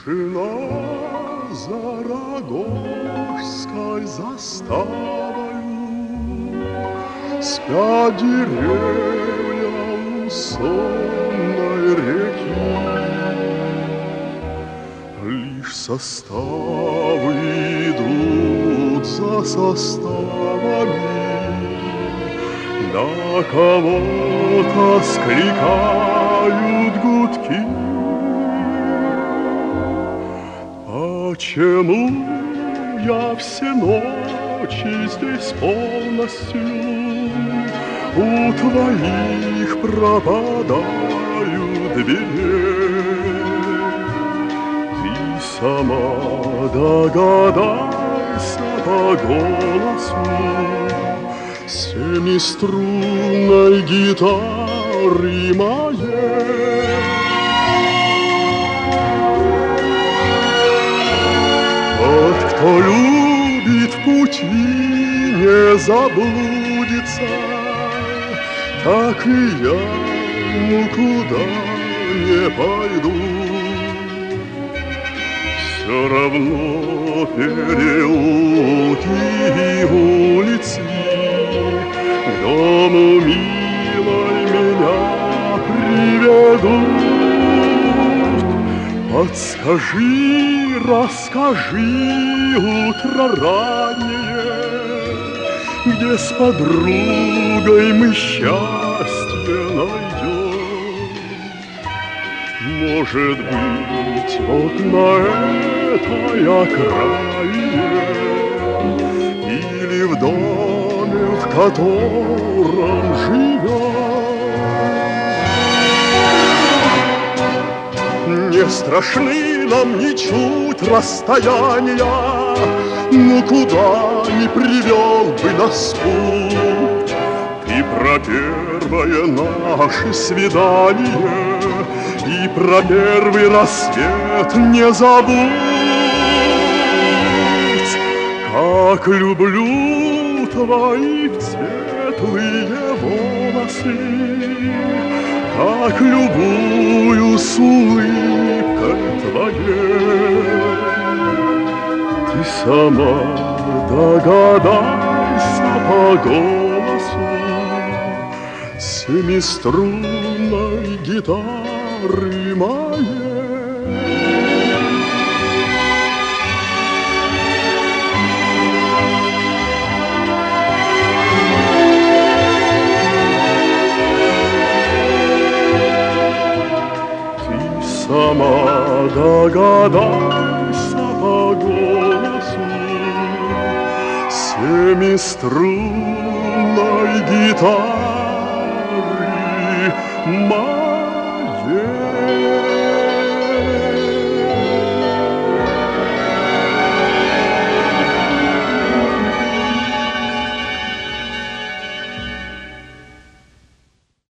Тишина за Рогожской заставою, спят деревья у сонной реки. Лишь составы идут за составами, на кого-то скликают гудки. Почему я все ночи здесь полностью у твоих пропадаю дверей? Ты сама догадайся по голосу семиструнной гитары моей. Тот, кто любит в пути, не заблудится, так и я никуда не пойду. Все равно переулки и улицы к дому милой меня приведут. Подскажи, расскажи, утро раннее, где с подругой мы счастье найдем. Может быть, вот на этой окраине или в доме, в котором живем. Не страшны нам ничуть расстояния, но куда ни привел бы нас путь. И про первое наше свидание, и про первый рассвет не забудь. Как люблю твои светлые волосы, как любуюсь улыбкой твоей. Ты сама догадайся по голосу семиструнной гитары моей. Сама догадайся по голосу семиструнной гитары моей.